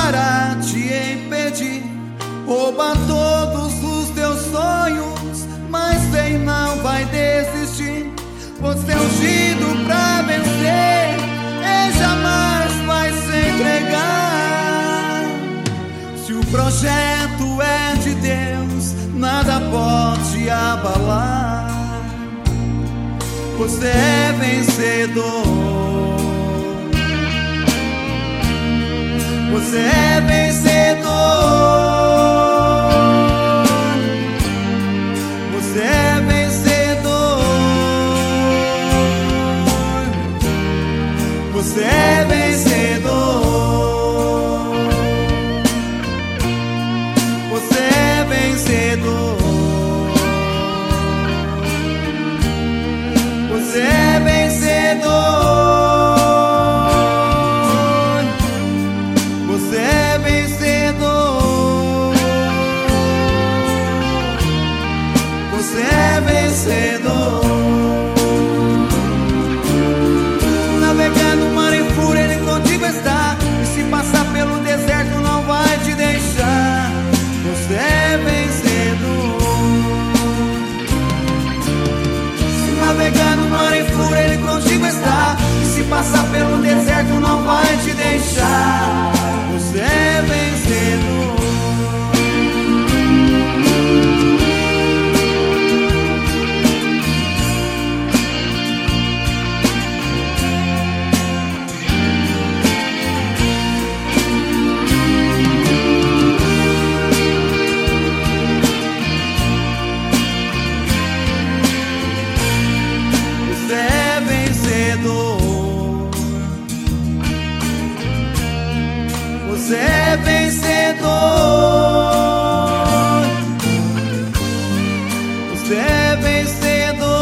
para te impedir, rouba todos os teus sonhos, mas quem não vai desistir. Você é ungido pra vencer e jamais vai se entregar. Se o projeto é de Deus, nada pode abalar. Você é vencedor. Você é vencedor. Você é vencedor. Você é vencedor. Você é vencedor. Você é vencedor. Você é vencedor. Você é vencedor. Navegando o mar em fúria, Ele contigo está. E se passar pelo deserto, não vai te deixar. Você é vencedor. Se navegar no mar em fúria, Ele contigo está. E se passar pelo deserto, não vai te deixar. Você é vencedor. Você é vencedor. Você é vencedor. Você é vencedor.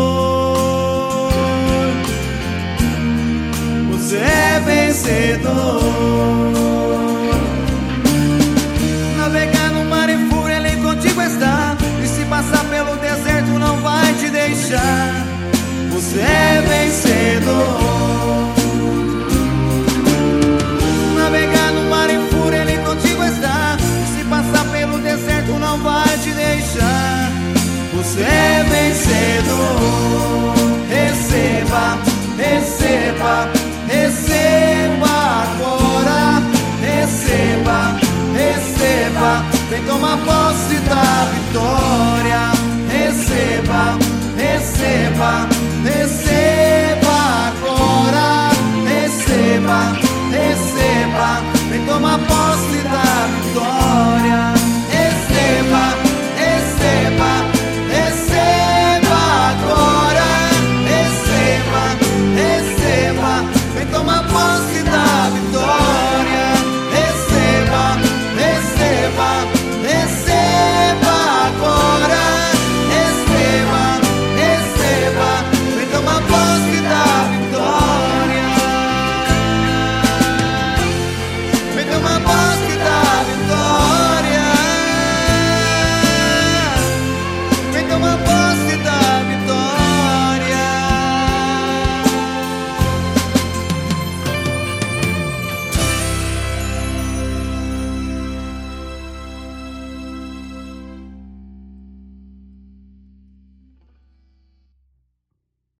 Você é vencedor. Navegar no mar em fúria, Ele contigo está. E se passar pelo deserto, não vai te deixar. Você é vencedor. Navegar no mar em fúria, Ele contigo está. E se passar pelo deserto, não vai te deixar. Você é vencedor. Receba, receba, receba agora. Receba, receba. Vem tomar posse da vitória.